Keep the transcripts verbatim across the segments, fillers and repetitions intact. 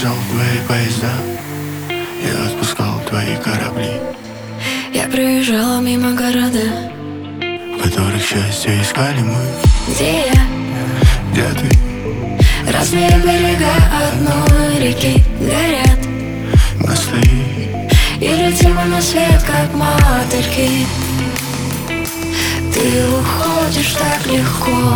провожал твои поезда, я отпускал твои корабли. Я проезжала мимо города, в которых счастье искали мы. где я, где ты? Разные берега одной реки горят, Мосты и летим мы на свет, как мотыльки. Ты уходишь так легко,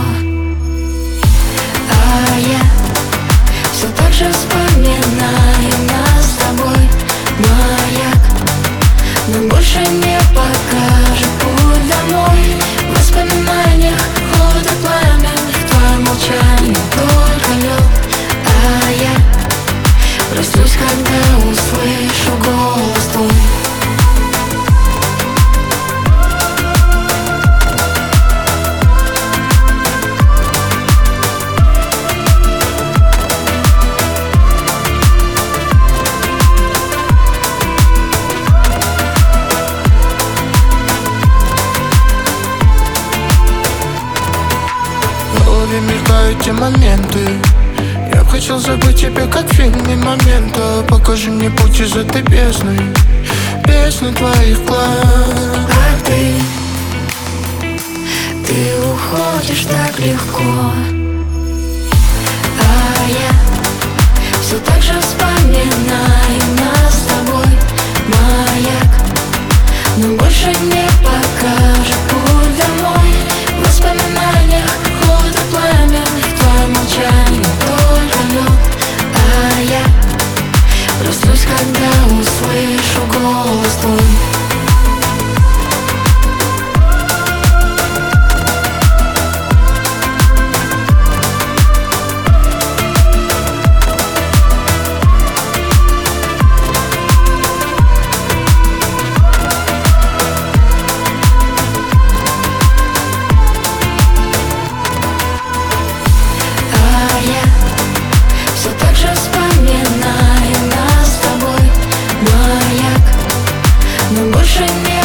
а я все так же вспоминаю нас с тобой. Маяк, но больше не покажет путь домой. В воспоминаниях холод и пламя, в твоем молчании только лед. А я проснусь, когда услышу голос твой. В голове мелькают те моменты. Я б хотел забыть тебя, как в фильме момента. Покажи мне путь из этой бездны, бездны твоих глаз. А ты, ты уходишь так легко, а я все так же вспоминаю нас с тобой. Маяк, но больше не покажет путь домой. В воспоминаниях холод и пламя, в твоем молчании только лед. А я проснусь, когда услышу голос твой. Все так же вспоминаю нас с тобой. Маяк, но больше не